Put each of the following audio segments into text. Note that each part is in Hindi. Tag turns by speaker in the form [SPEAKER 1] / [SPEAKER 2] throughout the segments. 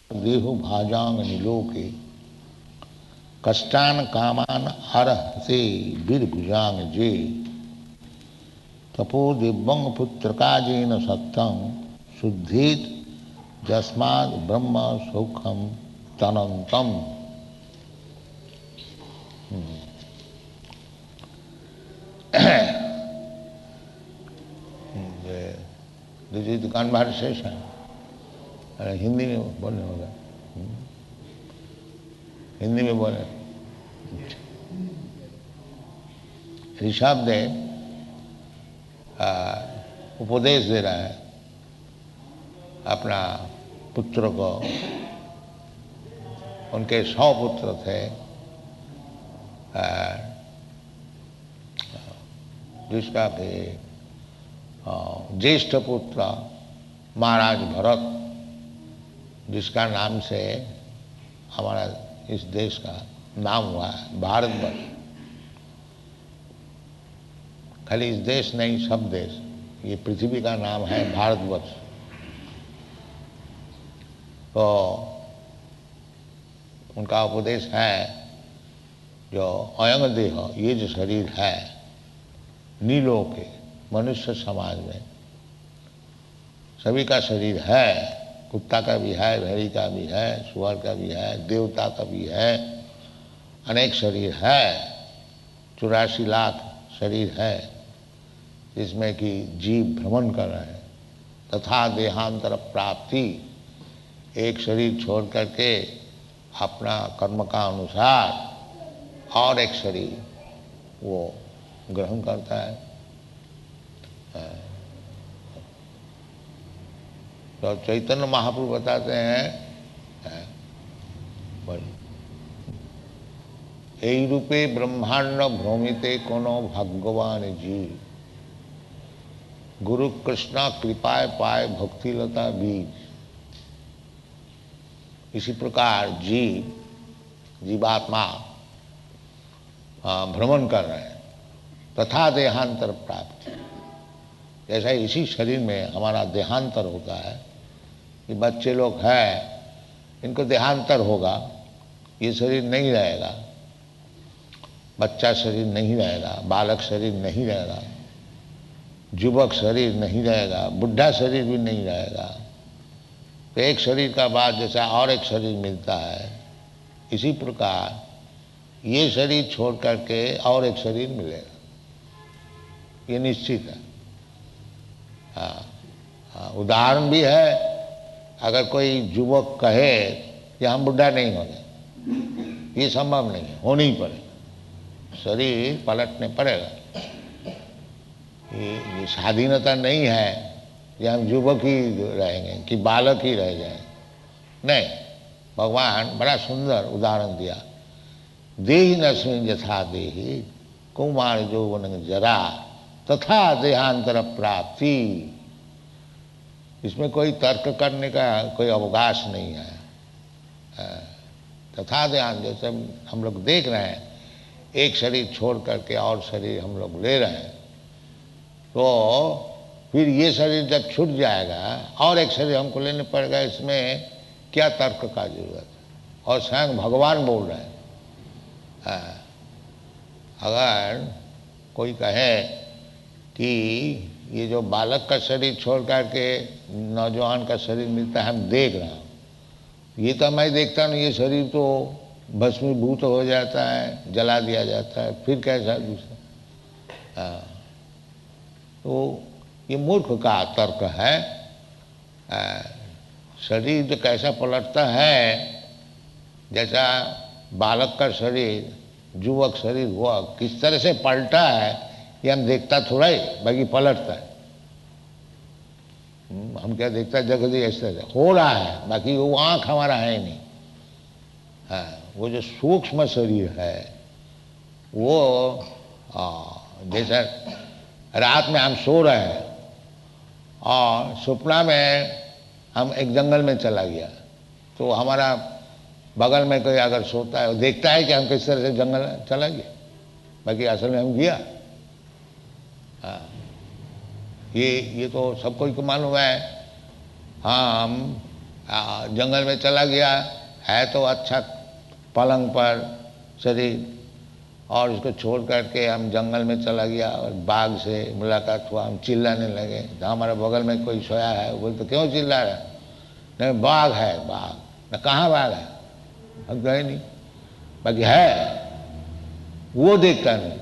[SPEAKER 1] देहो भाजांग निलोके कष्टान कामान हरहसे बिरभुजांग जे तपो दिव्यंग पुत्र काजेन सत्यं शुद्धेत जस्माद ब्रह्म सौखम तनंतम। This is the conversation. Hindi में बोलने होगा, हिंदी में बोले। ऋषभदेव उपदेश दे रहा है अपना पुत्र को। उनके 100 पुत्र थे, जिसका भी ज्येष्ठ पुत्र महाराज भरत, जिसका नाम से हमारा इस देश का नाम हुआ है भारतवर्ष। खाली इस देश नहीं, सब देश, ये पृथ्वी का नाम है भारतवर्ष। तो उनका उपदेश है जो अयंग देह, ये जो शरीर है नीलों के मनुष्य समाज में सभी का शरीर है। कुत्ता का भी है, भेड़ी का भी है, सुअर का भी है, देवता का भी है, अनेक शरीर है। 84 लाख शरीर है जिसमें कि जीव भ्रमण कर रहे हैं। तथा देहांतर प्राप्ति, एक शरीर छोड़ करके अपना कर्म का अनुसार और एक शरीर वो ग्रहण करता है। तो चैतन्य महाप्रभु बताते हैं, এই रूपे ब्रह्मांड भ्रमिते कोनो भगवान जी, गुरु कृष्णा कृपाय पाए भक्ति लता बीज। इसी प्रकार जीवात्मा भ्रमण कर रहे हैं। तथा देहांतर प्राप्ति, जैसा इसी शरीर में हमारा देहांतर होता है। ये बच्चे लोग हैं, इनको देहांतर होगा, ये शरीर नहीं रहेगा, बच्चा शरीर नहीं रहेगा, बालक शरीर नहीं रहेगा, युवक शरीर नहीं रहेगा, बुढ़ा शरीर भी नहीं रहेगा। तो एक शरीर का बाद जैसा और एक शरीर मिलता है, इसी प्रकार ये शरीर छोड़ करके और एक शरीर मिलेगा, ये निश्चित है। हाँ, उदाहरण भी है। अगर कोई युवक कहे कि हम बुढ़ा नहीं होंगे, ये संभव नहीं है, होना ही पड़ेगा, शरीर पलटने पड़ेगा। ये स्वाधीनता नहीं है कि हम युवक ही रहेंगे कि बालक ही रह जाए। नहीं, भगवान बड़ा सुंदर उदाहरण दिया। देहि नस्मिन् यथा देहि कौमार यौवन जरा तथा देहांतर प्राप्ति। इसमें कोई तर्क करने का कोई अवकाश नहीं है। तथा देहांत, जैसे हम लोग देख रहे हैं, एक शरीर छोड़ करके और शरीर हम लोग ले रहे हैं, तो फिर ये शरीर जब छूट जाएगा और एक शरीर हमको लेने पड़ेगा, इसमें क्या तर्क का जरूरत है। और स्वयं भगवान बोल रहे हैं। अगर कोई कहे कि ये जो बालक का शरीर छोड़ करके नौजवान का शरीर मिलता है, हम देख रहे हैं, ये तो मैं देखता नहीं, ये शरीर तो भस्मीभूत हो जाता है, जला दिया जाता है, फिर कैसा दूसरा। तो ये मूर्ख का तर्क है। शरीर जो कैसा पलटता है, जैसा बालक का शरीर युवक शरीर हुआ, किस तरह से पलटा है ये हम देखता थोड़ा ही, बाकी पलटता है। हम क्या देखता है, जगह ऐसा हो रहा है, बाकी वो आँख हमारा है नहीं। वो जो सूक्ष्म शरीर है वो जैसा रात में हम सो रहे हैं और सपना में हम एक जंगल में चला गया, तो हमारा बगल में कोई अगर सोता है वो देखता है कि हम किस तरह से जंगल चला गया, बाकी असल में हम गया। ये तो सबको को मालूम है। हाँ, हम जंगल में चला गया है तो अच्छा पलंग पर शरीर, और उसको छोड़ करके हम जंगल में चला गया और बाघ से मुलाकात हुआ, हम चिल्लाने लगे। तो हमारे बगल में कोई सोया है, वो बोलते क्यों चिल्ला रहा है? नहीं बाघ है, बाघ। न कहाँ बाघ है? हम गए नहीं, बाकी है वो देखता नहीं।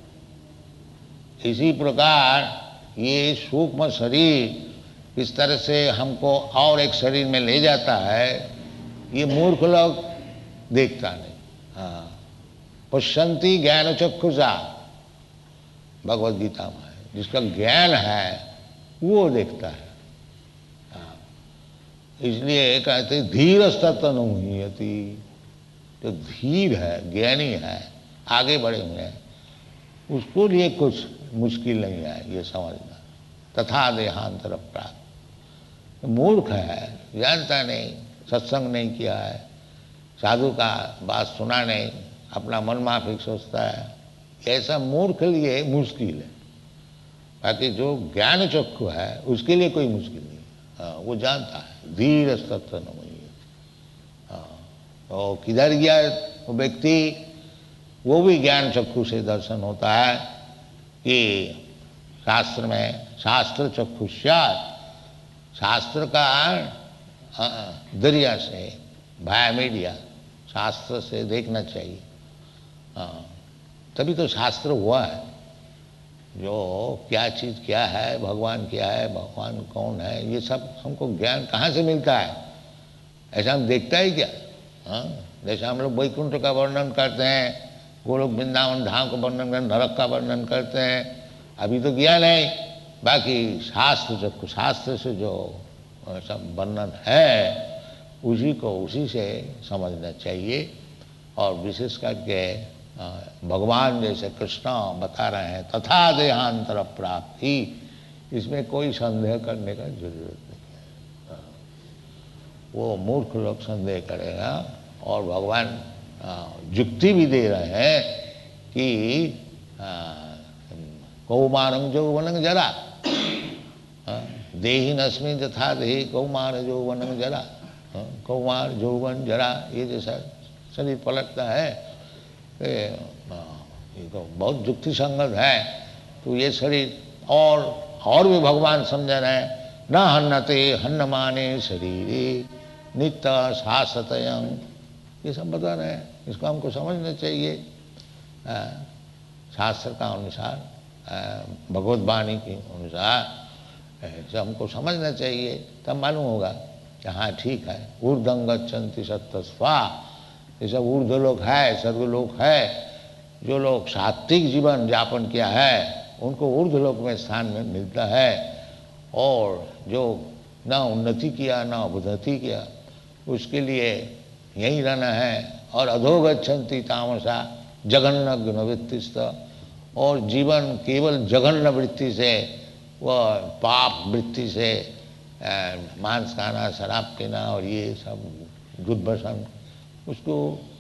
[SPEAKER 1] इसी प्रकार ये सूक्ष्म शरीर इस तरह से हमको और एक शरीर में ले जाता है, ये मूर्ख लोग देखता नहीं। हाँ, पुष्यंती ज्ञान चक्षुषा भगवद गीता में है, जिसका ज्ञान है वो देखता है। हाँ, इसलिए कहते धीर तनुहीयति, जो धीर है, ज्ञानी है, आगे बढ़े हुए हैं, उसको लिए कुछ मुश्किल नहीं है ये समझना। तथा देहांतर प्राप्त। मूर्ख है, जानता नहीं, सत्संग नहीं किया है, साधु का बात सुना नहीं, अपना मन माफिक सोचता है, ऐसा मूर्ख लिए मुश्किल है। बाकी जो ज्ञान चक्षु है उसके लिए कोई मुश्किल नहीं। हाँ, वो जानता है धीर तत्व नहीं। हाँ, तो किधर गया वो व्यक्ति, वो भी ज्ञान चक्षु से दर्शन होता है कि शास्त्र में शास्त्र चक्षुष्यात्, शास्त्र का दरिया से, भाया मीडिया, शास्त्र से देखना चाहिए। हाँ, तभी तो शास्त्र हुआ है। जो क्या चीज़ क्या है, भगवान क्या है, भगवान कौन है, ये सब हमको ज्ञान कहाँ से मिलता है? ऐसा हम देखता ही क्या? हाँ, जैसे हम लोग वैकुंठ का वर्णन करते हैं, गोलोक वृंदावन धाम का वर्णन करते हैं, नरक का वर्णन करते हैं, अभी तो किया नहीं। बाकी शास्त्र से जो सब वर्णन है उसी को उसी से समझना चाहिए। और विशेष करके भगवान जैसे कृष्ण बता रहे हैं तथा देहांतर प्राप्ति, इसमें कोई संदेह करने का जरूरत नहीं है। वो मूर्ख लोग संदेह करेगा, और भगवान युक्ति भी दे रहे हैं कि कौमारं यौवनं जरा, देहि नस्मिन् यथा देहि कौमार यौवनं जरा। कौमार यौवन जरा ये जैसा शरीर पलटता है, ये तो बहुत युक्ति संगत है। तो ये शरीर और भी भगवान समझा रहे हैं, न हन्नते हन्नमाने शरीरे नित्य शाश्वतयं, ये सब बता रहे हैं। इसको हमको समझना चाहिए शास्त्र का अनुसार, भगवत वाणी के अनुसार ऐसे हमको समझना चाहिए, तब मालूम होगा कि हाँ ठीक है। ऊर्ध्वं गच्छन्ति सत्तस्वा, ये सब ऊर्ध्व लोक है, स्वर्गलोक है। जो लोग सात्विक जीवन यापन किया है उनको ऊर्ध्व लोक में स्थान में मिलता है, और जो न उन्नति किया न अवनति किया उसके लिए यहीं रहना है। और अधोगच्छन्ति तामसा जघन्य वृत्तिस्थ, और जीवन केवल जघन्य वृत्ति से, वह पाप वृत्ति से, मांस खाना, शराब पीना और ये सब दुर्भसन, उसको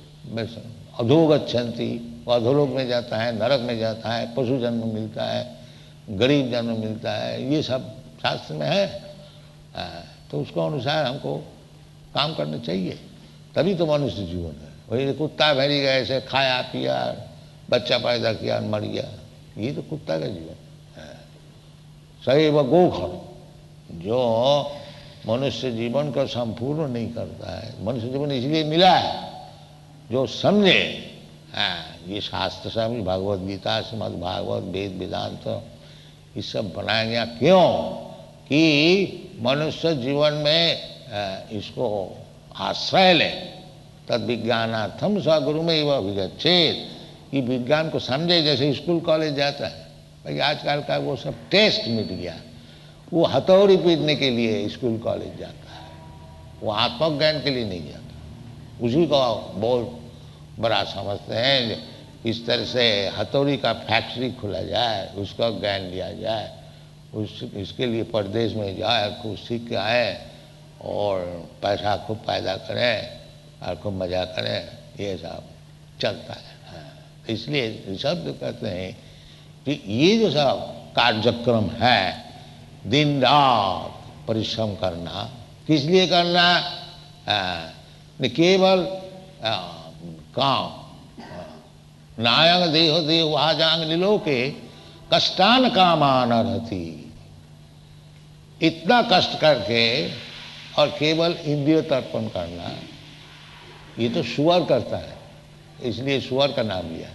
[SPEAKER 1] अधोगच्छन्ति, वो अधोलोक में जाता है, नरक में जाता है, पशु जन्म मिलता है, गरीब जन्म मिलता है, ये सब शास्त्र में है। तो उसको अनुसार हमको काम करना चाहिए, तभी तो मनुष्य जीवन है। वही कुत्ता भेड़ी गए ऐसे खाया पिया, बच्चा पैदा किया, मर गया, ये तो कुत्ता का जीवन है। सही व गोखर, जो मनुष्य जीवन को संपूर्ण नहीं करता है। मनुष्य जीवन इसलिए मिला है जो समझे, ये शास्त्र समझ, भगवत गीता, श्रीमद् भागवत, वेद वेदांत, ये सब बनाया गया क्यों? कि मनुष्य जीवन में इसको आश्रय ले। तद विज्ञानार्थम सगुरु में वह विगच्छेद, कि विज्ञान को समझे। जैसे स्कूल कॉलेज जाता है, भाई आजकल का वो सब टेस्ट मिट गया, वो हथौड़ी पीटने के लिए स्कूल कॉलेज जाता है, वो आत्मज्ञान के लिए नहीं जाता। उसी को बहुत बड़ा समझते हैं। इस तरह से हथौड़ी का फैक्ट्री खुला जाए, उसका ज्ञान लिया जाए, इसके लिए परदेश में जाए, खूब सीख के आए और पैसा खूब पैदा करें और खूब मजा करें, ये सब चलता है। इसलिए सब कहते हैं कि ये जो सब कार्यक्रम है, दिन रात परिश्रम करना किस लिए करना? केवल काम नायंग देहो देव आजांग निलोके कष्टान कामान अर्हति। इतना कष्ट करके और केवल इंद्रिय तर्पण करना, ये तो सुअर करता है, इसलिए सुअर का नाम लिया।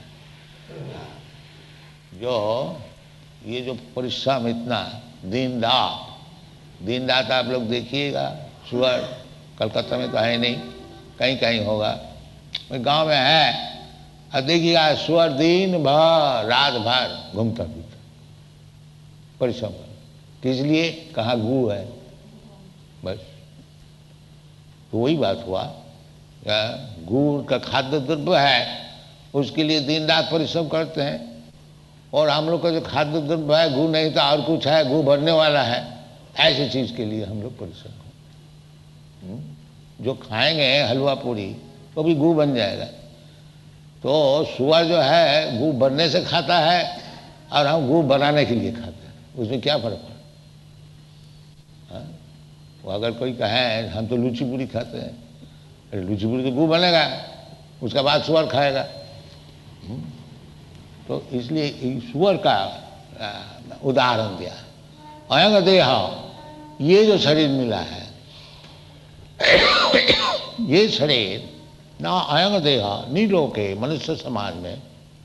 [SPEAKER 1] जो ये जो परिश्रम इतना दिन रात आप लोग देखिएगा, सुअर कलकत्ता में तो है नहीं, कहीं कहीं होगा, गांव में है, अब देखिएगा सुअर दिन भर रात भर घूमता फिरता परिश्रम कर, किस लिए? कहाँ गू है, बस। तो वही बात हुआ, गुड़ का खाद्य द्रव्य है, उसके लिए दिन रात परिश्रम करते हैं। और हम लोग का जो खाद्य द्रव्य है गू नहीं तो और कुछ है, गू भरने वाला है, ऐसी चीज के लिए हम लोग परिश्रम करते। जो खाएंगे हलवा पूरी तो भी गू बन जाएगा। तो सुअर जो है गू भरने से खाता है और हम गू बनाने के लिए खाते हैं, उसमें क्या फर्क है? वो अगर कोई कहे हम तो लूची पूरी खाते हैं, अरे लूची पूरी तो गू बनेगा, उसका बाद सुअर खाएगा। तो इसलिए सुअर का उदाहरण दिया। अयंग देह, ये जो शरीर मिला है, ये शरीर ना अयंग देह नीलोके मनुष्य समाज में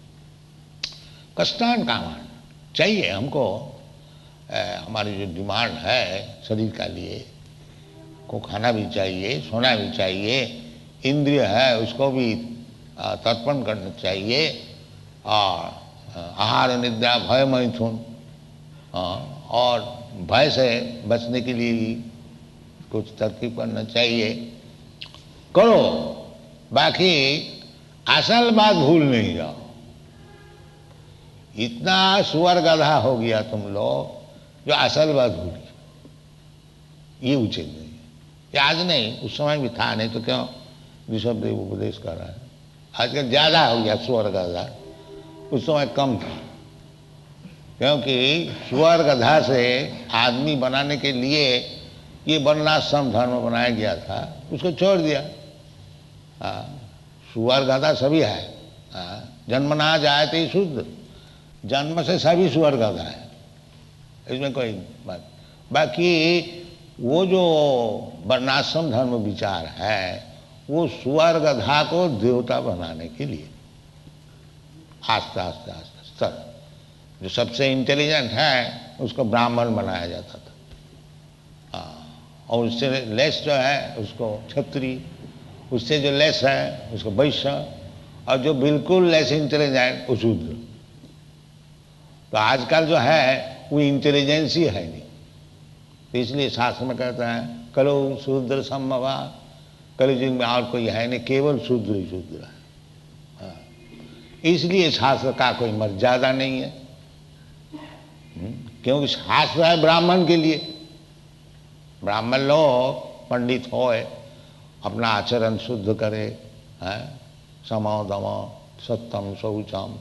[SPEAKER 1] कष्टान कामान चाहिए हमको। हमारी जो डिमांड है शरीर का लिए, को खाना भी चाहिए, सोना भी चाहिए, इंद्रिय है उसको भी तर्पण करना चाहिए, और आहार निद्रा भय मैथुन, और भय से बचने के लिए भी कुछ तरकीब करना चाहिए। करो, बाकी असल बात भूल नहीं जाओ। इतना सुअर गधा हो गया तुम लोग जो असल बात भूल गया, ये उचित नहीं है। ये आज नहीं, उस समय भी था, नहीं तो क्यों ऋषभदेव उपदेश कर रहा है। आजकल ज्यादा हो गया सुअर गधा, उस समय कम था, क्योंकि सुअर गधा से आदमी बनाने के लिए ये वर्णाश्रम धर्म बनाया गया था, उसको छोड़ दिया। सुअर गधा सभी है, जन्मना जायते शुद्ध, जन्म से सभी सुअर गधा है, इसमें कोई बात। बाकी वो जो वर्णाश्रम धर्म विचार है वो सुअर गधा को देवता बनाने के लिए आस्ते आस्ते आस्ते स्तर, जो सबसे इंटेलिजेंट है उसको ब्राह्मण बनाया जाता था, और उससे लेस जो है उसको क्षत्रिय, उससे जो लेस है उसको वैश्य, और जो बिल्कुल लेस इंटेलिजेंट वो शूद्र। तो आजकल जो है वो इंटेलिजेंस ही है नहीं, तो इसलिए शास्त्र में कहता है कलो शूद्र सम्भवा, कलयुग में और कोई है नहीं, केवल शूद्र ही शूद्र है। इसलिए शास्त्र का कोई मर्यादा नहीं है, क्योंकि शास्त्र है ब्राह्मण के लिए। ब्राह्मण लोग पंडित होए, अपना आचरण शुद्ध करे, समो दमो सत्यम शौचम,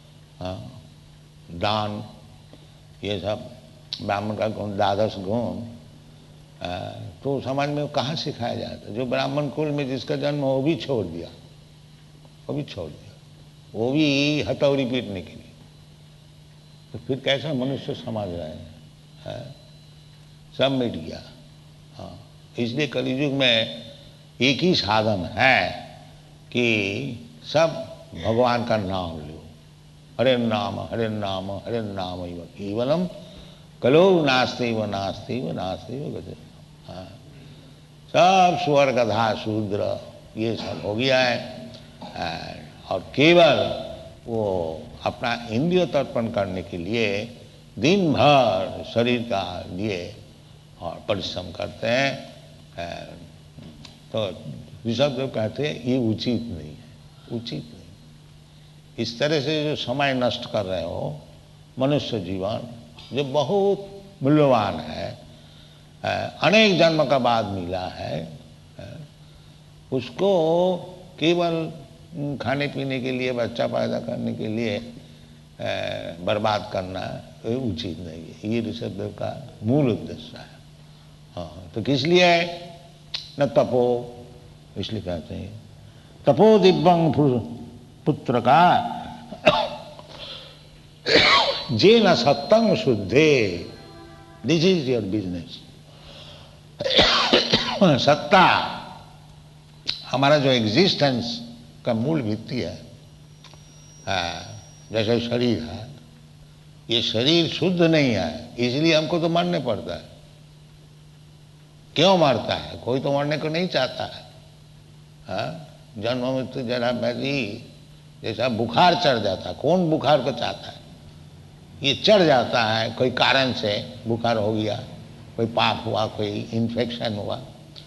[SPEAKER 1] दान, ये सब ब्राह्मण का गुण, द्वादश गुण, तो समाज में कहाँ सिखाया जाता? जो ब्राह्मण कुल में जिसका जन्म हो वो भी छोड़ दिया, वो भी छोड़ दिया, वो भी हथौड़ी पीटने के लिए। तो फिर कैसा मनुष्य समाज रहे हैं? सब मिट गया। हाँ, इसलिए कलयुग में एक ही साधन है कि सब भगवान का नाम लो, हरे नाम हरे नाम हरे नाम केवलम, कलो नास्ति व नास्ति व नास्ति व गति। हाँ, सब स्वर गधा शूद्र ये सब हो गया है, और केवल वो अपना इंद्रिय तर्पण करने के लिए दिन भर शरीर का लिए और परिश्रम करते हैं। तो ऋषभदेव कहते हैं ये उचित नहीं है, उचित नहीं। इस तरह से जो समय नष्ट कर रहे हो, मनुष्य जीवन जो बहुत मूल्यवान है, अनेक जन्म का बाद मिला है, उसको केवल खाने पीने के लिए, बच्चा पैदा करने के लिए बर्बाद करना उचित नहीं है। ये ऋषभदेव का मूल उद्देश्य है। हाँ, तो किस लिए है? न तपो, इसलिए कहते हैं तपो दिव्यं पुत्र का जे न सत्तंग शुद्धे, दिस इज योर बिजनेस। सत्ता हमारा जो एग्जिस्टेंस का मूल भित्ति है, जैसे शरीर है, ये शरीर शुद्ध नहीं है, इसलिए हमको तो मरने पड़ता है। क्यों मरता है? कोई तो मरने को नहीं चाहता है। जन्म मृत्यु जरा व्याधि जैसा बुखार चढ़ जाता है, कौन बुखार को चाहता है? ये चढ़ जाता है, कोई कारण से बुखार हो गया, कोई पाप हुआ, कोई इन्फेक्शन हुआ,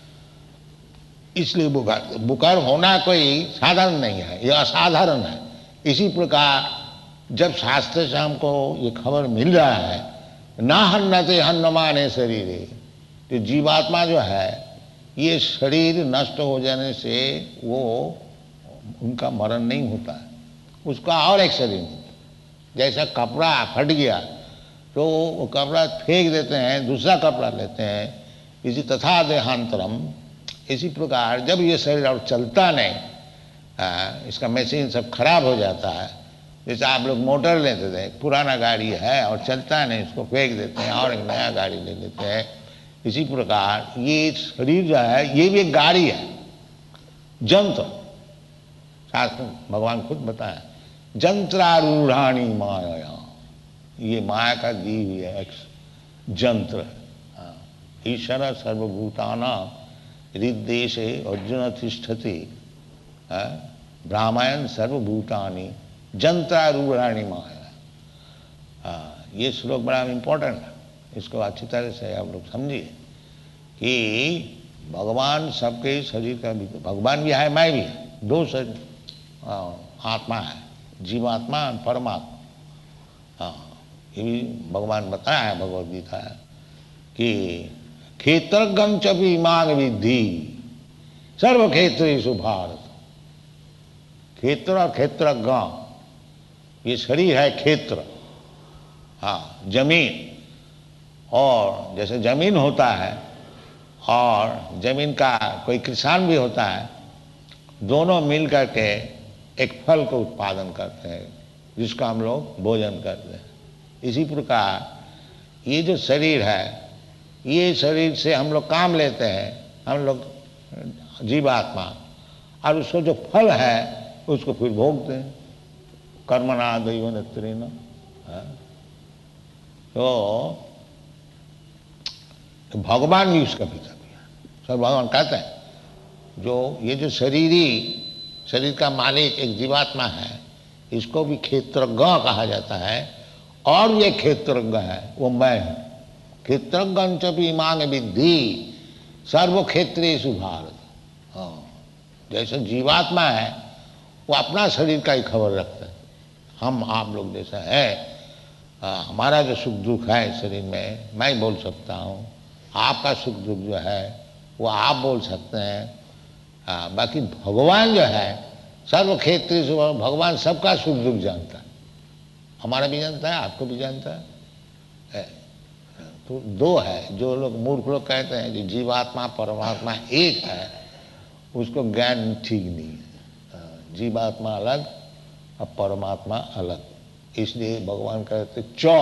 [SPEAKER 1] इसलिए बुखार होना कोई साधारण नहीं है, यह असाधारण है। इसी प्रकार जब शास्त्र से हमको ये खबर मिल रहा है, ना हन्नते हन्नमाने शरीर, तो जीवात्मा जो है ये शरीर नष्ट हो जाने से वो उनका मरण नहीं होता है, उसका और एक शरीर मिलता है। जैसा कपड़ा फट गया तो वो कपड़ा फेंक देते हैं, दूसरा कपड़ा लेते हैं, इसी तथा देहांतरम। इसी प्रकार जब ये शरीर और चलता नहीं, इसका मशीन सब खराब हो जाता है। जैसे आप लोग मोटर लेते थे, पुराना गाड़ी है और चलता नहीं, इसको फेंक देते हैं और एक नया गाड़ी ले लेते हैं। इसी प्रकार ये शरीर जो है ये भी एक गाड़ी है, जंत्र। शास्त्र भगवान खुद बताया, जंत्रारूढ़ाणी माया, ये माया का दी हुई है एक जंत्र। ईश्वर सर्वभूताना हृदेशे अर्जुन तिष्ठति, ब्राह्मण सर्वभूतानि जंत्रारूढ़ाणी माया। ये श्लोक बड़ा इम्पोर्टेंट है, इसको अच्छी तरह से आप लोग समझिए कि भगवान सबके शरीर का भी, भगवान भी है, मैं भी है, दो शरीर आत्मा है, जीवात्मा और परमात्मा। ये भी भगवान बताया है भगवद गीता है कि क्षेत्रज्ञं च इमां विद्धि सर्व क्षेत्रेषु भारत। क्षेत्र और क्षेत्रज्ञ, ये शरीर है क्षेत्र, जमीन। और जैसे जमीन होता है और जमीन का कोई किसान भी होता है, दोनों मिल करके एक फल को उत्पादन करते हैं जिसका हम लोग भोजन करते हैं। इसी प्रकार ये जो शरीर है, ये शरीर से हम लोग काम लेते हैं, हम लोग जीवात्मा, और उसको जो फल है उसको फिर भोगते हैं। कर्मणा दैवनेत्रेण। तो भगवान भी उसका पिता भी है। सब भगवान कहते हैं जो ये जो शरीर का मालिक एक जीवात्मा है, इसको भी क्षेत्रज्ञ कहा जाता है। और ये क्षेत्रज्ञ है, वो मैं हूं। क्षेत्रज्ञं च इमां विद्धि सर्व क्षेत्रेषु भारत। जैसे जीवात्मा है वो अपना शरीर का ही खबर रखता है। हम आप लोग जैसा है, हमारा जो सुख दुख है शरीर में मैं बोल सकता हूँ, आपका सुख दुख जो है वो आप बोल सकते हैं। बाकी भगवान जो है सर्व क्षेत्रीय, भगवान सबका सुख दुख जानता है, हमारा भी जानता है, आपको भी जानता है। तो दो है, जो लोग मूर्ख लोग कहते हैं कि जीवात्मा परमात्मा एक है, उसको ज्ञान ठीक नहीं है। जीवात्मा अलग और परमात्मा अलग। इसलिए भगवान कहते चौ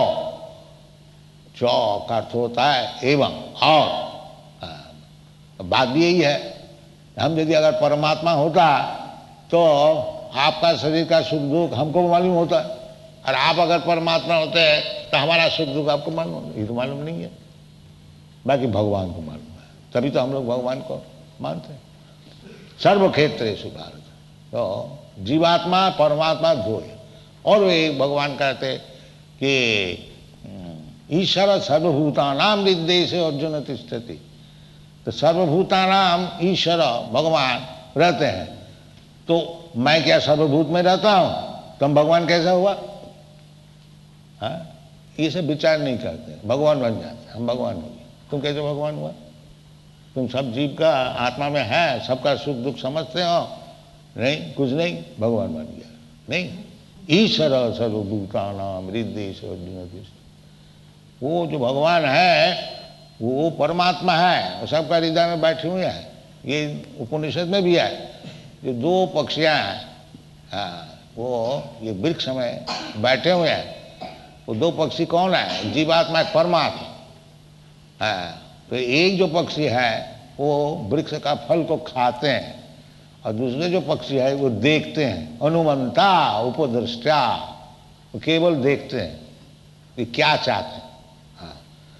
[SPEAKER 1] का अर्थ होता है एवं और। बात भी यही है, हम यदि अगर परमात्मा होता तो आपका शरीर का सुख दुख हमको मालूम होता, और आप अगर परमात्मा होते हैं तो हमारा सुख दुख आपको मालूम, ये तो मालूम नहीं है। बाकी भगवान को मालूम है, तभी तो हम लोग भगवान को मानते हैं। सर्व क्षेत्रेषु भारत। तो जीवात्मा परमात्मा दो है। और वे भगवान कहते कि ईश्वर सर्वभूतानां हृदेशे अर्जुन तिष्ठति। तो सर्वभूतानां ईश्वर भगवान रहते हैं, तो मैं क्या सर्वभूत में रहता हूं? तुम भगवान कैसा हुआ? ये सब विचार नहीं करते, भगवान बन जाते, हम भगवान हो गए। तुम कैसे भगवान हुआ? तुम सब जीव का आत्मा में है, सबका सुख दुख समझते हो? नहीं, कुछ नहीं, भगवान बन गया। नहीं, ईश्वर सर्वभूतानां हृदेशे अर्जुन तिष्ठति। वो जो भगवान है वो परमात्मा है, सबका हृदय में बैठे हुए हैं। ये उपनिषद में भी है, जो दो पक्षियां हैं, वो ये वृक्ष में बैठे हुए हैं, वो दो पक्षी कौन है? जीवात्मा, परमात्मा है। तो एक जो पक्षी है वो वृक्ष का फल को खाते हैं, और दूसरे जो पक्षी है वो देखते हैं, अनुमंता उपदृष्टा, वो केवल देखते हैं कि क्या चाहते हैं। हाँ,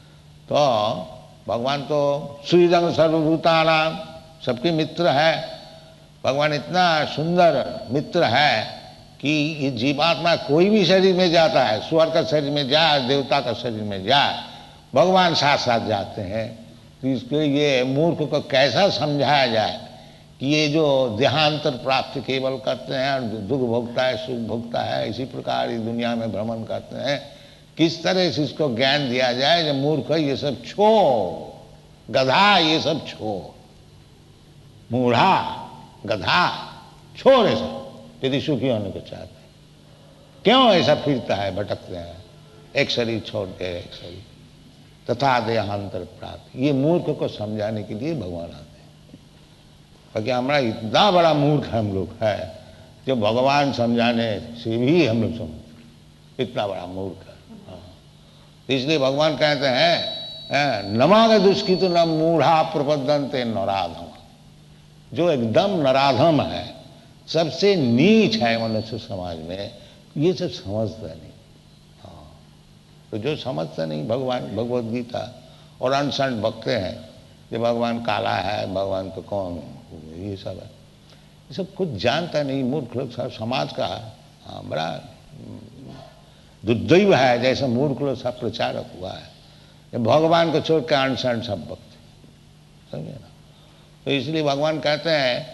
[SPEAKER 1] तो भगवान तो श्रीरंग सर्वभूतानां, सबके मित्र है। भगवान इतना सुंदर मित्र है कि ये जीवात्मा कोई भी शरीर में जाता है, स्वर्ग का शरीर में जाए, देवता का शरीर में जाए, भगवान साथ साथ जाते हैं। तो इसके ये मूर्ख को कैसा समझाया जाए कि ये जो देहांतर प्राप्ति केवल करते हैं और दुख भोगता है, सुख भोगता है, इसी प्रकार इस दुनिया में भ्रमण करते हैं, किस तरह से इसको ज्ञान दिया जाए? जब मूर्ख है, ये सब छोड़, गधा ये सब छोड़, मूढ़ा गधा छोड़, ऐसा यदि सुखी होने को चाहते हैं। क्यों ऐसा फिरता है, भटकते हैं, एक शरीर छोड़ के एक शरीर, तथा देहांतर प्राप्ति। ये मूर्ख को समझाने के लिए भगवान आते हैं। क्योंकि हमारा इतना बड़ा मूर्ख हम लोग है, जो भगवान समझाने से भी हम लोग समझते, इतना बड़ा मूर्ख है। तो इसलिए भगवान कहते हैं नमाग दुष्कृत न मूढ़ा प्रपद्यन्ते नराधम, जो एकदम नराधम है, सबसे नीच है मनुष्य समाज में, ये सब समझता नहीं। हाँ, तो जो समझता नहीं, भगवान भगवत गीता और अनशन बकते हैं कि भगवान काला है, भगवान तो कौन, ये सब है, ये सब कुछ जानता नहीं मूर्ख लोग। सब समाज का बड़ा दुर्दैव है, जैसे मूर्ख लोग सब प्रचारक हुआ है, भगवान को छोड़ के अनशन सब बकते, समझे ना। तो इसलिए भगवान कहते हैं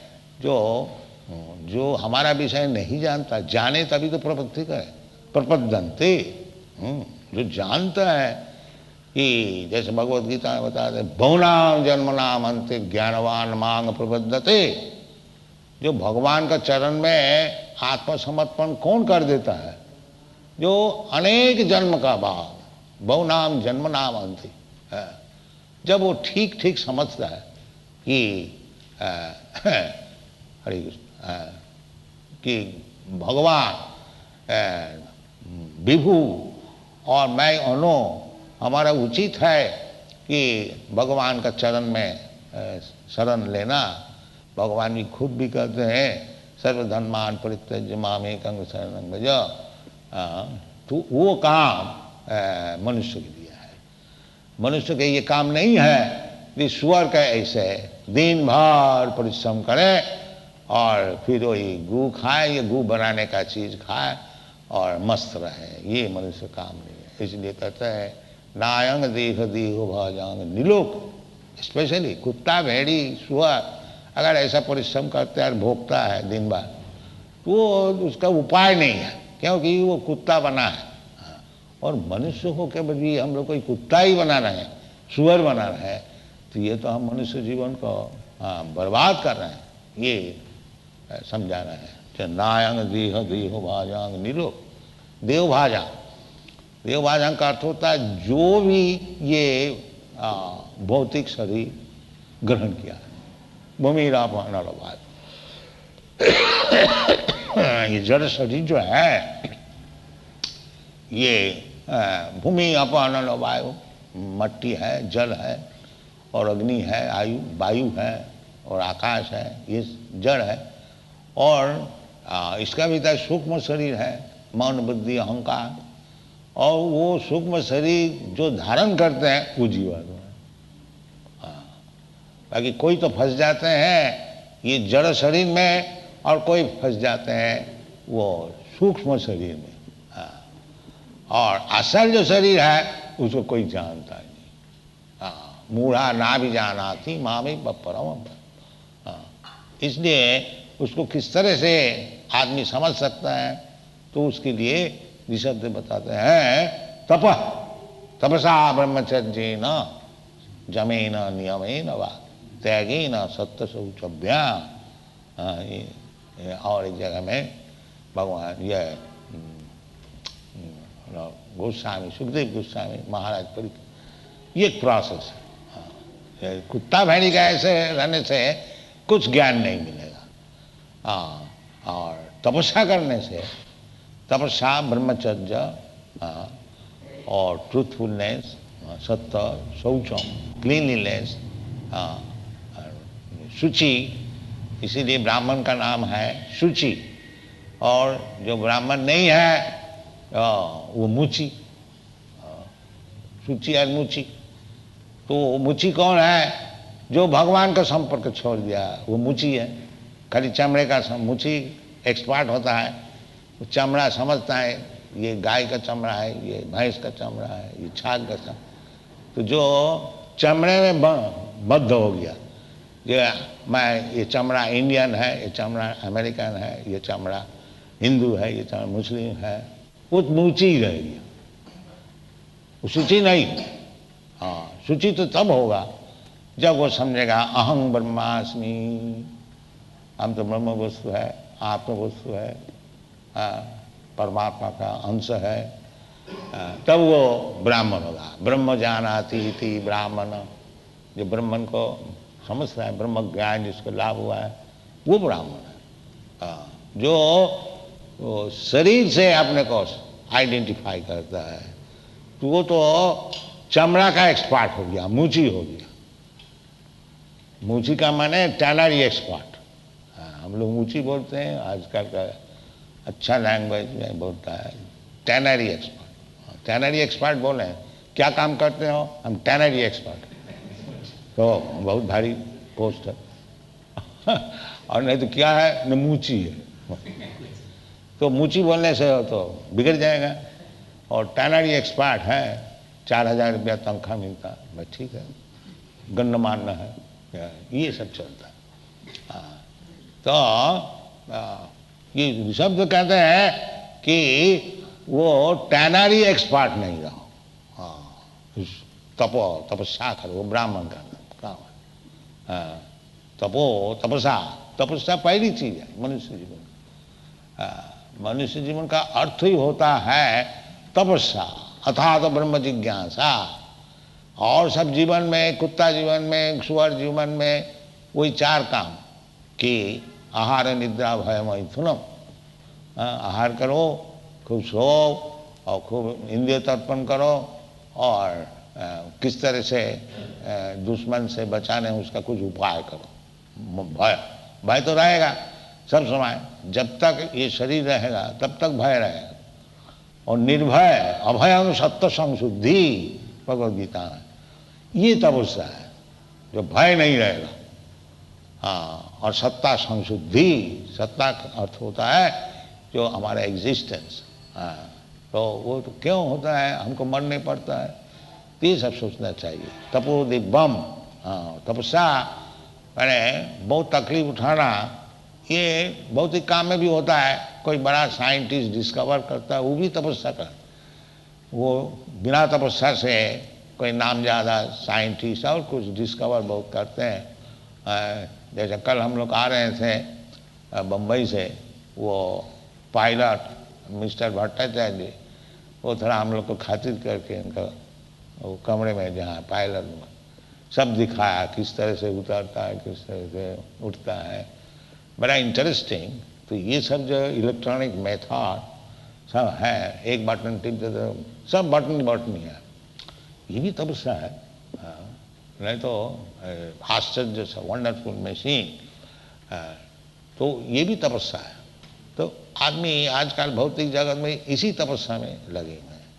[SPEAKER 1] जो हमारा विषय नहीं जानता, जाने तभी तो प्रपत्ति का है, प्रपद्यन्ते, जो जानता है कि जैसे भगवत गीता में बताते हैं, बहुनाम जन्मनाम अंते ज्ञानवान मांग प्रपद्यते, जो भगवान का चरण में आत्मसमर्पण कौन कर देता है? जो अनेक जन्म का बाद, बहुनाम जन्मनाम अंते, जब वो ठीक ठीक समझता है कि हरे कृष्ण, कि भगवान विभु और मैं अनु, हमारा उचित है कि भगवान का चरण में शरण लेना। भगवान भी खुद भी कहते हैं सर्वधर्मान परित्यज्य मामेकं शरणं भज। तो वो काम मनुष्य के लिए है। मनुष्य के ये काम नहीं है कि स्वर का ऐसे दिन भर परिश्रम करे और फिर वही गू खाए, ये गू बनाने का चीज खाए और मस्त रहे, ये मनुष्य काम नहीं है। इसलिए कहते हैं नायंग देह देहो भाजांग निलोक, स्पेशली कुत्ता, भेड़ी, सुअर अगर ऐसा परिश्रम करते हैं और भोगता है दिन भर, तो उसका उपाय नहीं है, क्योंकि वो कुत्ता बना है। और मनुष्य को क्या बल्कि हम लोग कोई कुत्ता ही बना रहे हैं, सुअर बना रहे हैं, तो ये तो हम मनुष्य जीवन को बर्बाद कर रहे हैं, ये समझा रहे हैं। नायंग देह देहो भाजांग निलोक, देव भाजा, देव भाजांग का अर्थ होता है जो भी ये भौतिक शरीर ग्रहण किया है, भूमि रापान, ये जड़ शरीर जो है, ये भूमि अपान वायु, मट्टी है, जल है और अग्नि है, आयु वायु है और आकाश है, ये जड़ है। और इसका भीतर सूक्ष्म शरीर है, मन बुद्धि अहंकार, और वो सूक्ष्म शरीर जो धारण करते हैं वो जीवात्मा है। बाकी कोई तो फंस जाते हैं ये जड़ शरीर में, और कोई फंस जाते हैं वो सूक्ष्म शरीर में। और असल जो शरीर है उसको कोई जानता नहीं। मूढ़ा ना भी जाना थी मामी बपरम। इसलिए उसको किस तरह से आदमी समझ सकता है, तो उसके लिए ऋषभ बताते हैं तपसा ब्रह्मचर्य न जमेन नियमेन वा त्यागेन सत्य शौचभ्याम। और एक जगह में भगवान यह गोस्वामी, सुखदेव गोस्वामी महाराज परीक्षित, ये एक प्रोसेस है। कुत्ता भेड़ी का ऐसे रहने से कुछ ज्ञान नहीं मिलेगा। हाँ, और तपस्या करने से, तपस्या, ब्रह्मचर्य और ट्रूथफुलनेस, सत्य, शौचम, क्लीनलीनेस, शुचि, इसीलिए ब्राह्मण का नाम है शुचि। और जो ब्राह्मण नहीं है वो मुचि, शुचि और मुचि। तो मुचि कौन है? जो भगवान का संपर्क छोड़ दिया वो मुचि है। खाली चमड़े का मुचि एक्सपर्ट होता है, वो चमड़ा समझता है, ये गाय का चमड़ा है, ये भैंस का चमड़ा है, ये छाग का चमड़ा। तो जो चमड़े में बद्ध हो गया, ये मैं, ये चमड़ा इंडियन है, ये चमड़ा अमेरिकन है, ये चमड़ा हिंदू है, ये चमड़ा मुस्लिम है, वो मुचि ही रह गया, वो शुचि नहीं। हाँ, शुचि तो तब होगा जब वो समझेगा अहं ब्रह्मास्मि, हम तो ब्रह्म वस्तु है, आत्म वस्तु है, परमात्मा का अंश है, तब वो ब्राह्मण होगा। ब्रह्म जानाति इति ब्राह्मण, जो ब्राह्मण को समझता है, ब्रह्म ज्ञान जिसको लाभ हुआ है, वो ब्राह्मण है। जो शरीर से अपने को आइडेंटिफाई करता है, तो वो तो चमड़ा का एक्सपर्ट हो गया, मुची हो गया। मुची का माने टैनरी एक्सपर्ट। हम लोग मुची बोलते हैं, आजकल का अच्छा लैंग्वेज में बोलता है टैनरी एक्सपर्ट। टैनरी एक्सपर्ट बोले, क्या काम करते हो? हम टैनरी एक्सपर्ट। तो बहुत भारी पोस्ट है। और नहीं तो क्या है? न मुची है। तो मुची बोलने से तो बिगड़ जाएगा। और टैनरी एक्सपर्ट है, 4000 रुपया तनख्वाह मिलता, भाई ठीक है, गण्यमान्य है, ये सब चलता है। तो ये शब्द कहते हैं कि वो टैनरी एक्सपर्ट नहीं रहो। हाँ, तपस्या करो, वो ब्राह्मण का काम है। तपस्या, तपस्या पहली चीज है मनुष्य जीवन। मनुष्य जीवन का अर्थ ही होता है तपस्या, अथात ब्रह्म जिज्ञासा। और सब जीवन में, कुत्ता जीवन में, सुअर जीवन में वही 4 काम कि आहार निद्रा भय मैथुनम। आहार करो, खूब सो, और खूब इंद्रिय तर्पण करो, और किस तरह से दुश्मन से बचाने उसका कुछ उपाय करो। भय तो रहेगा सब समय, जब तक ये शरीर रहेगा तब तक भय रहेगा। और निर्भय, अभय सत्य संशुद्धि, भगवद गीता में ये तपस्या है, जो भय नहीं रहेगा। हाँ, और सत्ता संशुद्धि, सत्ता का अर्थ होता है जो हमारा एग्जिस्टेंस। हाँ, तो वो तो क्यों होता है, हमको मरने पड़ता है, तो ये सब सोचना चाहिए। तपो दिग्बम, हाँ, तपस्या मैंने बहुत तकलीफ उठाना, ये भौतिक काम में भी होता है। कोई बड़ा साइंटिस्ट डिस्कवर करता है, वो भी तपस्या करता है। वो बिना तपस्या से कोई नामज़्यादा साइंटिस्ट और कुछ डिस्कवर बहुत करते हैं। जैसे कल हम लोग आ रहे थे बम्बई से, वो पायलट मिस्टर भट्टाचार्य जी, वो थोड़ा हम लोग को खातिर करके इनका वो कमरे में जहाँ पायलट में सब दिखाया, किस तरह से उतरता है, किस तरह से उठता है, बड़ा इंटरेस्टिंग। तो ये सब जो इलेक्ट्रॉनिक मेथड सब है, एक बटन टिप दे तो सब बटन ही है, ये भी तपस्या है। नहीं तो आश्चर्य से वंडरफुल मशीन, तो ये भी तपस्या है। तो आदमी आजकल भौतिक जगत में इसी तपस्या में लगे हुए हैं।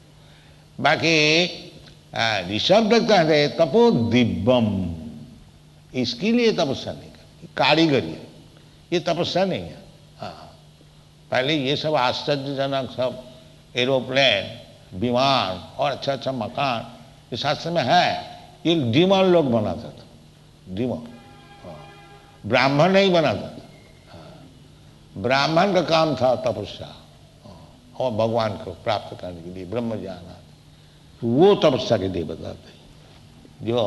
[SPEAKER 1] बाकी ऋषभ कहते हैं तपो दिव्यम, इसके लिए तपस्या नहीं करती, कारीगरी है, ये तपस्या नहीं है। हाँ, पहले ये सब आश्चर्यजनक सब एरोप्लेन, विमान और अच्छा अच्छा मकान ये शास्त्र में है, ये डीमन लोग बनाता था, डीमन, ब्राह्मण नहीं बनाता था। ब्राह्मण का काम था तपस्या और भगवान को प्राप्त करने के लिए ब्रह्म ज्ञान, वो तपस्या के लिए बताते हैं। जो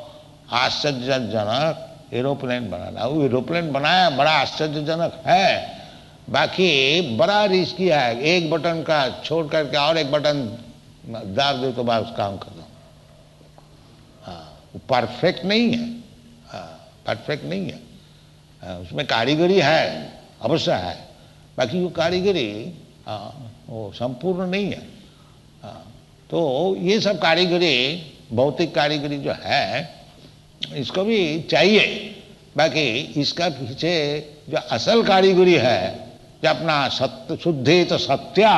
[SPEAKER 1] आश्चर्यजनक एरोप्लेन बनाना, वो एरोप्लेन बनाया बड़ा आश्चर्यजनक है, बाकी बड़ा रिस्की है। एक बटन का छोड़ करके और एक बटन दाब दे तो बस काम खत्म। हाँ, वो परफेक्ट नहीं है। हाँ, परफेक्ट नहीं है। उसमें कारीगरी है, अवश्य है, बाकी वो कारीगरी वो संपूर्ण नहीं है। तो ये सब कारीगरी, भौतिक कारीगरी जो है, इसको भी चाहिए, बाकी इसका पीछे जो असल कारीगरी है, जो अपना सत्य शुद्धि तो सत्या,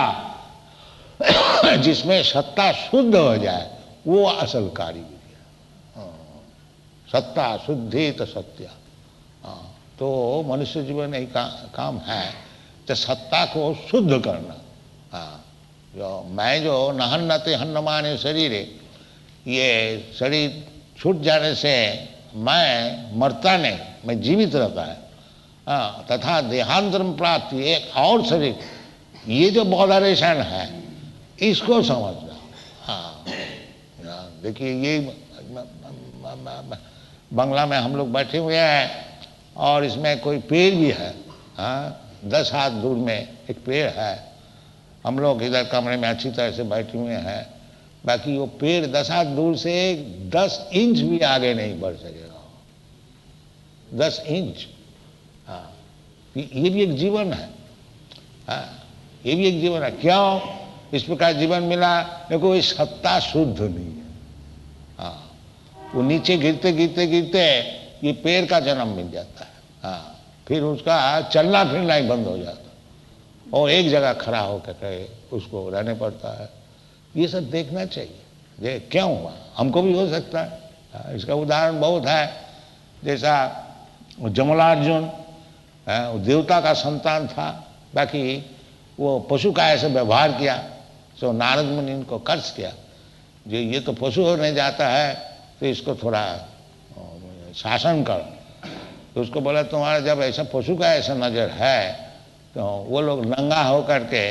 [SPEAKER 1] जिसमें सत्ता शुद्ध हो जाए, वो असल कारीगरी है। सत्ता शुद्धि तो सत्या। तो मनुष्य जीवन एक काम है तो सत्ता को शुद्ध करना। जो मैं जो नहन्नते हन्नमाने शरीर, ये शरीर छूट जाने से मैं मरता नहीं, मैं जीवित रहता है। तथा देहांतरम प्राप्ति, एक और शरीर, ये जो बॉर्डरेशन है इसको समझना। देखिए ये बंगला में हम लोग बैठे हुए हैं और इसमें कोई पेड़ भी है, 10 हाथ दूर में एक पेड़ है, हम लोग इधर कमरे में अच्छी तरह से बैठे हुए हैं, बाकी वो पेड़ 10 हाथ दूर से 10 इंच भी आगे नहीं बढ़ सकेगा। 10 इंच। ये भी एक जीवन है। ये भी एक जीवन है। क्यों इस प्रकार जीवन मिला? देखो ये सत्ता शुद्ध नहीं है। वो नीचे गिरते गिरते गिरते ये पेड़ का जन्म मिल जाता है। फिर उसका चलना फिरना ही बंद हो जाता और एक जगह खड़ा होकर उसको रहने पड़ता है। ये सब देखना चाहिए, ये क्यों हुआ, हमको भी हो सकता है। इसका उदाहरण बहुत है, जैसा जमलार्जुन देवता का संतान था, बाकी वो पशु का ऐसे व्यवहार किया, तो नारद मुनि इनको कर्ज किया, जो ये तो पशु होने जाता है तो इसको थोड़ा शासन कर। तो उसको बोला तुम्हारा जब ऐसा पशु का ऐसा नज़र है, तो वो लोग नंगा होकर के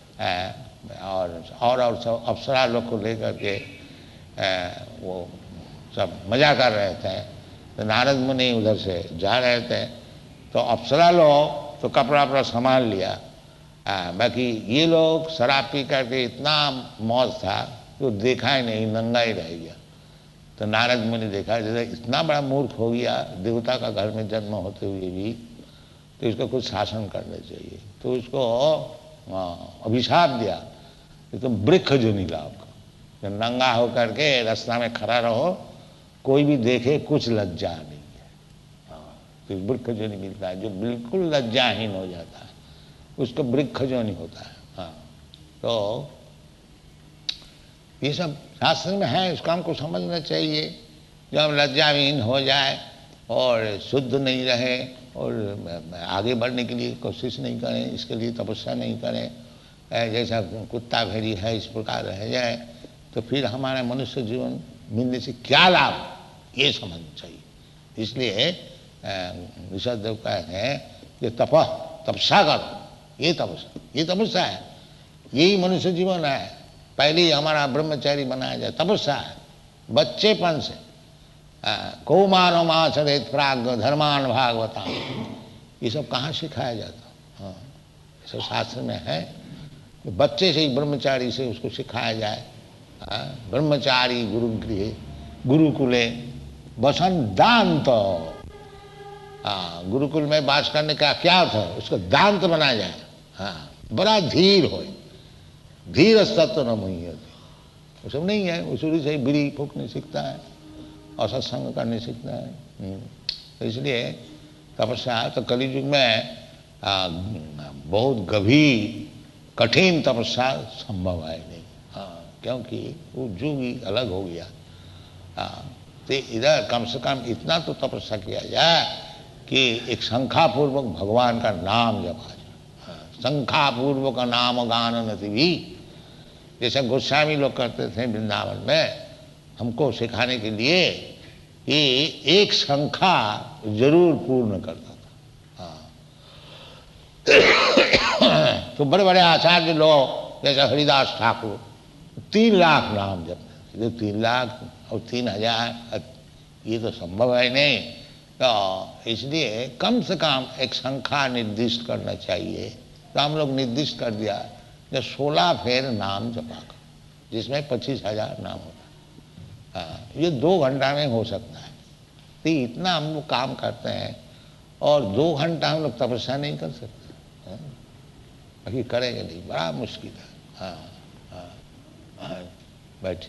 [SPEAKER 1] और सब अप्सरा लोग को लेकर के वो सब मजा कर रहे थे। तो नारद मुनि उधर से जा रहे थे, तो अप्सरा लोग तो कपड़ा वपड़ा संभाल लिया, बाकी ये लोग शराब पी करके इतना मौज था तो देखा ही नहीं, नंगा ही रह गया। तो नारद मुनि देखा जैसे इतना बड़ा मूर्ख हो गया, देवता का घर में जन्म होते हुए भी, तो इसको कुछ शासन करना चाहिए। तो उसको अभिशाप दिया कि तुम वृक्ष जो नीला आपको, नंगा होकर के रास्ता में खड़ा रहो, कोई भी देखे कुछ लज्जा नहीं है। तो वृक्ष जो नहीं मिलता है, जो बिल्कुल लज्जाहीन हो जाता है, उसको वृक्ष जो नहीं होता है। तो ये सब शास्त्र में है, इस काम को समझना चाहिए। जब हम लज्जाहीन हो जाए और शुद्ध नहीं रहे और आगे बढ़ने के लिए कोशिश नहीं करें, इसके लिए तपस्या नहीं करें, जैसा कुत्ता भेड़ी है इस प्रकार रह जाए, तो फिर हमारा मनुष्य जीवन मिलने से क्या लाभ, ये समझना चाहिए। इसलिए ऋषभ देव कहते हैं कि तपस्या करो, ये तपस्या है, यही मनुष्य जीवन है। पहले ही हमारा ब्रह्मचारी बनाया जाए, तपस्या है। बच्चेपन से कौमानो माचरेत प्राग धर्मान भागवता, ये सब कहाँ सिखाया जाता? ये सब शास्त्र में है। बच्चे से ही ब्रह्मचारी से उसको सिखाया जाए। ब्रह्मचारी गुरुगृहे गुरुकुले वसंत, गुरुकुल में वास करने का क्या था, उसको दांत बनाया जाए। बड़ा धीर हो, धीर सत्य न मुहियते, वो सब नहीं है। वो शुरू से ही बीड़ी फूकने सीखता है और सत्संग करने सीखता है। तो इसलिए तपस्या, तो कलियुग में बहुत गंभीर कठिन तपस्या संभव है नहीं, क्योंकि वो युग ही अलग हो गया। तो इधर कम से कम इतना तो तपस्या किया जाए कि एक शंखापूर्वक भगवान का नाम जपा जाए। शंखापूर्वक नाम गान नति भी, जैसा गोस्वामी लोग करते थे वृंदावन में, हमको सिखाने के लिए कि एक शंखा जरूर पूर्ण करता था। तो बड़े बड़े आचार्य लोग जैसा हरिदास ठाकुर 3 लाख नाम जपते, 3 लाख और 3000, ये तो संभव है नहीं। तो इसलिए कम से कम एक संख्या निर्दिष्ट करना चाहिए। तो हम लोग निर्दिष्ट कर दिया, जो 16 फेर नाम जपा कर, जिसमें 25,000 नाम होता है। ये 2 घंटा में हो सकता है। तो इतना हम लोग काम करते हैं और 2 घंटा हम लोग तपस्या नहीं कर सकते, हाँ? बाकी करेंगे नहीं, बड़ा मुश्किल है। हाँ हाँ हाँ, बैठिए।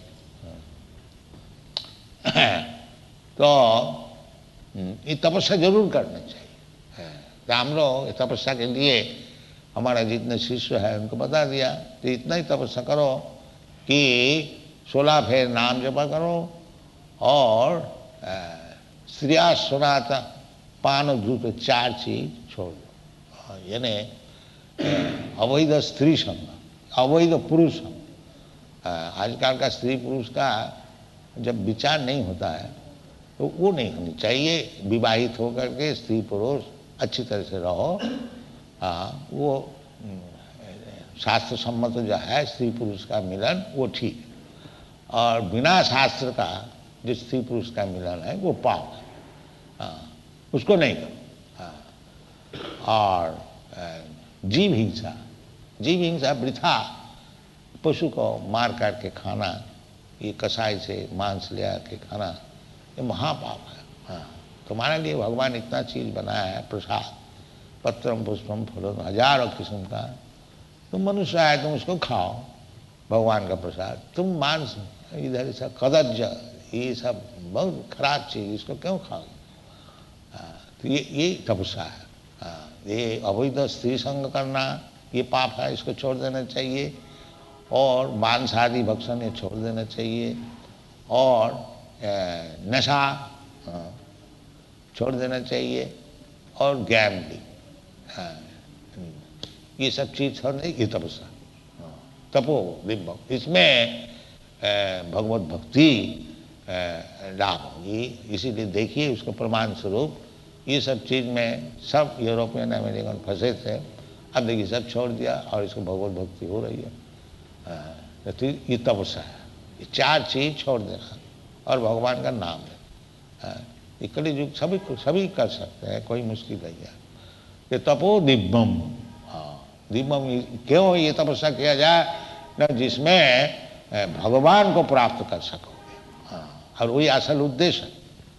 [SPEAKER 1] हाँ। तो ये तपस्या जरूर करना चाहिए। तो हम लोग तपस्या के लिए हमारा जितने शिष्य है उनको बता दिया, तो इतना ही तपस्या करो कि 16 फेर नाम जपा करो और स्त्रिया सुनाता पान धूत 4 चीज छोड़ दो, यानी अवैध स्त्री संग, अवैध पुरुष संग। आजकल का स्त्री पुरुष का जब विचार नहीं होता है तो वो नहीं होनी चाहिए। विवाहित होकर के स्त्री पुरुष अच्छी तरह से रहो। वो शास्त्र सम्मत जो है स्त्री पुरुष का मिलन वो ठीक है, और बिना शास्त्र का जो स्त्री पुरुष का मिलन है वो पाप है, उसको नहीं करो। और जीव हिंसा, जीव हिंसा वृथा, पशु को मार काट के खाना, ये कसाई से मांस ले आके खाना, ये महापाप है। हाँ, तुम्हारे लिए भगवान इतना चीज बनाया है, प्रसाद, पत्रम पुष्पम फलों, हजारों किस्म का, तुम मनुष्य आए तुम उसको खाओ, भगवान का प्रसाद। तुम मांस इधर सब कदज, ये सब बहुत खराब चीज, इसको क्यों खाओगे? तो ये तपस्या है। ये अवैध स्त्री संग करना ये पाप है, इसको छोड़ देना चाहिए। और मांस आदि भक्षण ये छोड़ देना चाहिए, और नशा छोड़ देना चाहिए, और गैम्बलिंग, ये सब चीज छोड़ने, ये तपस्या, तपो दिव्य। इसमें भगवत भक्ति लाभ होगी। इसीलिए देखिए उसको प्रमाण स्वरूप ये सब चीज में सब यूरोपियन अमेरिकन फंसे थे, अब देखिए सब छोड़ दिया और इसको भगवत भक्ति हो रही है। तो ये तपस्या है, ये 4 चीज छोड़ देना और भगवान का नाम है। ये कलियुग सभी कर सकते हैं, कोई मुश्किल नहीं है। ये तपो दिव्यम, दिव्यम क्यों ये तपस्या किया जाए न, जिसमें भगवान को प्राप्त कर सकोगे, और वही असल उद्देश्य है।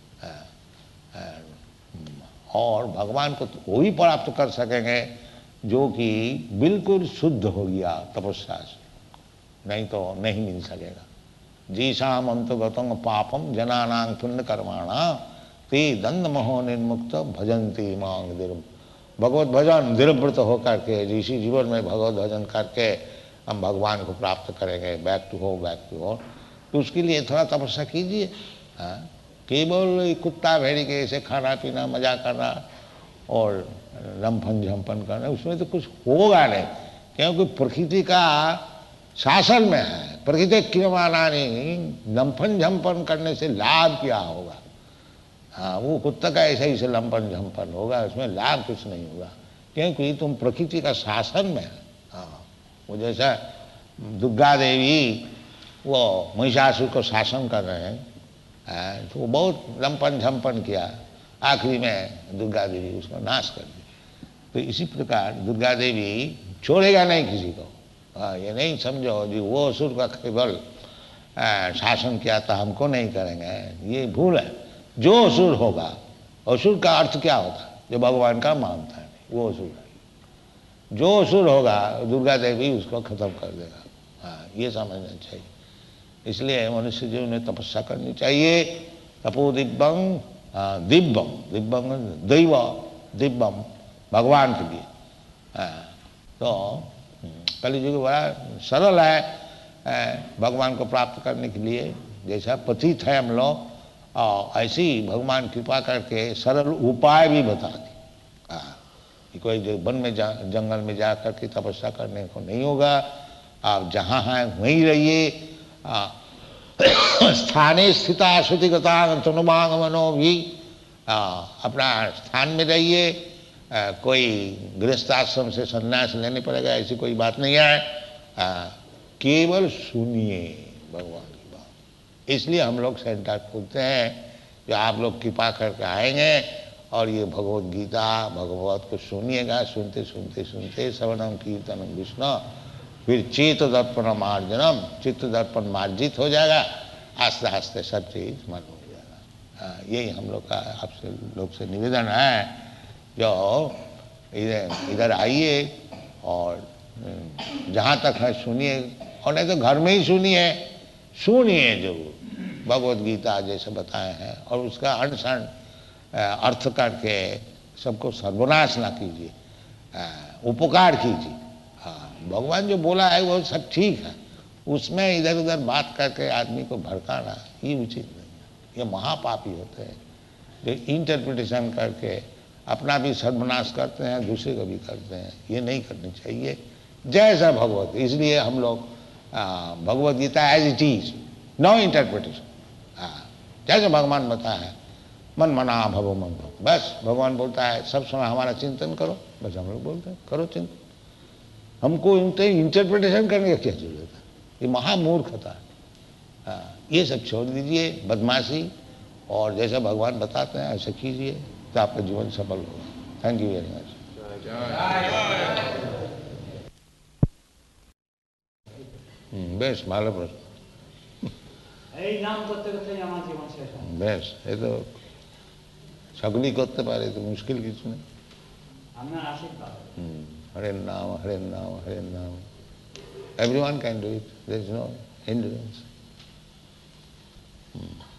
[SPEAKER 1] और भगवान को वही प्राप्त कर सकेंगे जो कि बिल्कुल शुद्ध हो गया तपस्या से, नहीं तो नहीं मिल सकेगा। जीशाम अंतगतंग पापम जनानां पुण्य कर्माणा ते दंड महो निर्मुक्त भजंती मांग दीर्घ। भगवत भजन दृढ़व्रत होकर के इसी जीवन में भगवत भजन करके हम भगवान को प्राप्त करेंगे, बैक टू हो, बैक टू हो। तो उसके लिए थोड़ा तपस्या कीजिए। केवल कुत्ता भेड़ी के ऐसे खाना पीना मजा करना और रमफन झम्पन करना, उसमें तो कुछ होगा नहीं, क्योंकि प्रकृति का शासन में है। प्रकृति क्रियमाना नहीं, लंफन झम्पन करने से लाभ क्या होगा? हाँ, वो कुत्ता का ऐसा ही से लंपन झम्पन होगा, उसमें लाभ कुछ नहीं होगा, क्योंकि तुम प्रकृति का शासन में है। हाँ, वो जैसा दुर्गा देवी वो महिषासुर को शासन कर रहे हैं, तो वो बहुत लंपन झम्पन किया, आखिरी में दुर्गा देवी उसको नाश कर दी। तो इसी प्रकार दुर्गा देवी छोड़ेगा नहीं किसी को। ये नहीं समझो जी वो असुर का केवल शासन किया था, हमको नहीं करेंगे, ये भूल है। जो असुर होगा, असुर का अर्थ क्या होता है? जो भगवान का मानता है वो असुर है। जो असुर होगा दुर्गा देवी उसको खत्म कर देगा। हाँ, ये समझना चाहिए। इसलिए मनुष्य जीवन में तपस्या करनी चाहिए। तपो दिव्यम, दिव्यम, दिव्यम दैव दिव्यम, भगवान के लिए। तो कलियुग बड़ा सरल है भगवान को प्राप्त करने के लिए। जैसा पतित है हम लोग, ऐसे ही भगवान कृपा करके सरल उपाय भी बता दी। कोई वन में जंगल में जा करके तपस्या करने को नहीं होगा। आप जहाँ हैं वहीं रहिए। स्थाने स्थिता श्रुतिगता तनुमांग मनो भी, अपना स्थान में रहिए। कोई गृहस्थ आश्रम से संन्यास लेने पड़ेगा ऐसी कोई बात नहीं है। केवल सुनिए भगवान की बात। इसलिए हम लोग सेंटर खोलते हैं कि आप लोग कृपा करके आएंगे और ये भगवत गीता भगवत को सुनिएगा। सुनते सुनते सुनते श्रवणम कीर्तनम विष्णु, फिर चित्त दर्पण मार्जनम, चित्त दर्पण मार्जित हो जाएगा। आस्ते आस्ते सब चीज मन हो जाएगा। यही हम लोग का आपसे लोग से निवेदन है जो इधर आइए और जहाँ तक है सुनिए, और नहीं तो घर में ही सुनिए जो भगवत गीता जैसे बताए हैं, और उसका अनुसरण अर्थ करके सबको सर्वनाश ना कीजिए, उपकार कीजिए। हाँ, भगवान जो बोला है वो सब ठीक है, उसमें इधर उधर बात करके आदमी को भड़काना ये उचित नहीं है। ये महापापी होते हैं जो इंटरप्रिटेशन करके अपना भी सर्वनाश करते हैं, दूसरे को भी करते हैं। ये नहीं करनी चाहिए। जैसा भगवत, इसलिए हम लोग Bhagavad Gita as it is, no interpretation. जैसे भगवान बताया है, मन मना भवो मन भव, बस भगवान बोलता है सब समय हमारा चिंतन करो, बस हम लोग बोलते हैं करो चिंतन। हमको इंटरप्रिटेशन करने की क्या जरूरत है? ये महामूर्खता है। ये सब छोड़ दीजिए बदमाशी, और जैसा भगवान बताते हैं ऐसा कीजिए तो आपका जीवन सफल होगा। Thank you very much. বেশ ভালো প্রশ্ন।
[SPEAKER 2] এই নাম করতে করতে আমার জীবন শেষ হয়।
[SPEAKER 1] বেশ, এ তো সকলেই করতে পারে, তো মুশকিল কিছু নেই।
[SPEAKER 2] আপনার আশীর্বাদ।
[SPEAKER 1] হরে নাম হরে নাম হরে নাম, everyone can do it, there is no hindrance.